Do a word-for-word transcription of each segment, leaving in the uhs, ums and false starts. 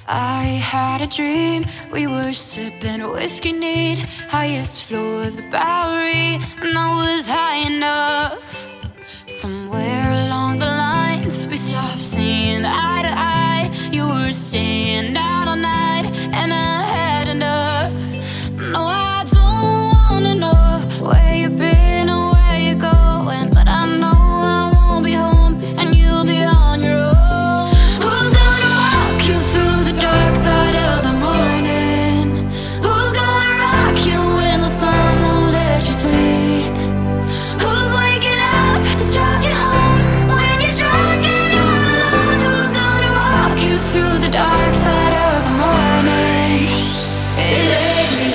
I had a dream, we were sipping whiskey neat, highest floor of the Bowery, and I was high enough. Somewhere along the lines, we stopped seeing eye to eye. You were staying out all night, and I had enough. No, I don't wanna know where you've been or where you're going, but I know I won't be home, and you'll be on your own. Who's gonna walk you through the dark side of the morning? Who's gonna rock you when the sun won't let you sleep? Who's waking up to drive you home when you're drunk and all alone? Who's gonna walk you through the dark side of the morning? It ain't me.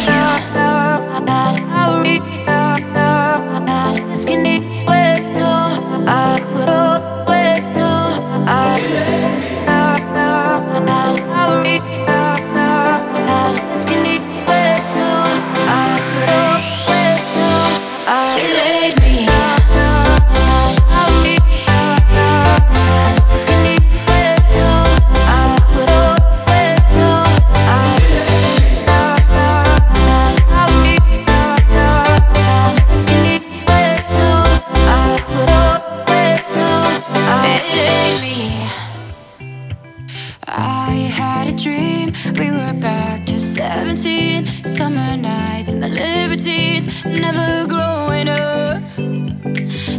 I had a dream, we were back to seventeen, summer nights and the libertines, never growing up.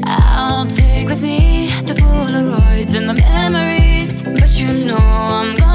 I'll take with me the Polaroids and the memories, but you know I'm gonna